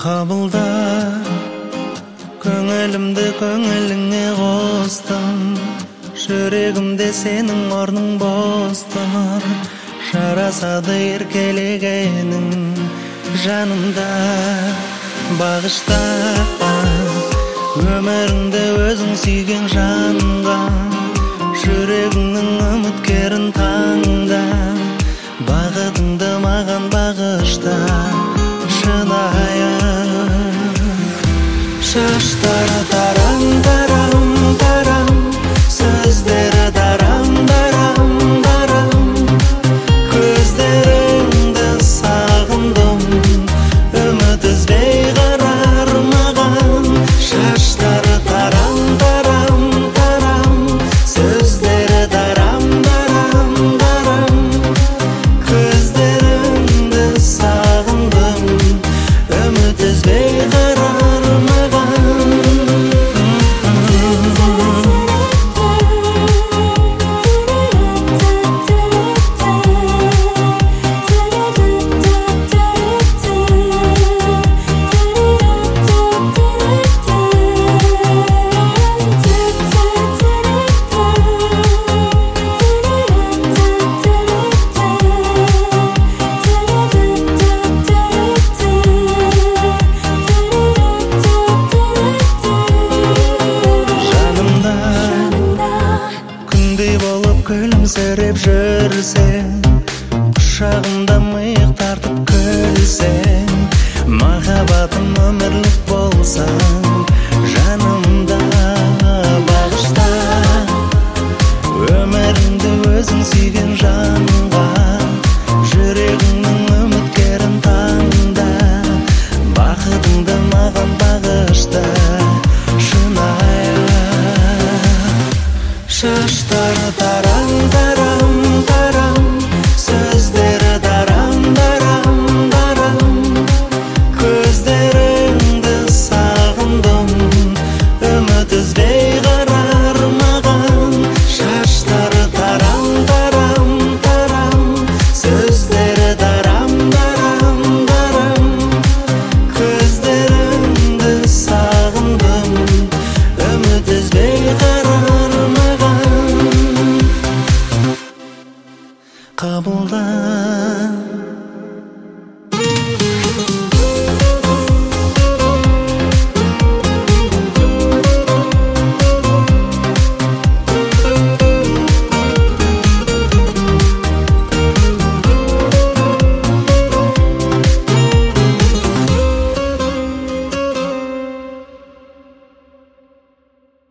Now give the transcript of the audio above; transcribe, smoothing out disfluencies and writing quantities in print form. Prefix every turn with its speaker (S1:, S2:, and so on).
S1: Қабылда көңілімді көңіліңе қостым, жүрегімде сенің орның бос тұр. Жарасады еркелегенің жанымда, бағышта өміріңді өзің сүйген жанға. Жүрегіңнің үміткерін таңда, бағытыңды маған бағышта. Шынайы шаштары тарам, тарам, тарам, сөздері дарам, дарам, дарам. Көздеріңді сағындым, үміт үзбей қарар маған. Шаштары тарам, тарам, тарам, сөздері дарам, дарам, дарам. Көздеріңді сағындым, үміт үзбей қарар маған. Күндей болып күлімсіреп жүрсең, құшағымда миық тартып күлсең, махаббатым өмірлік болса.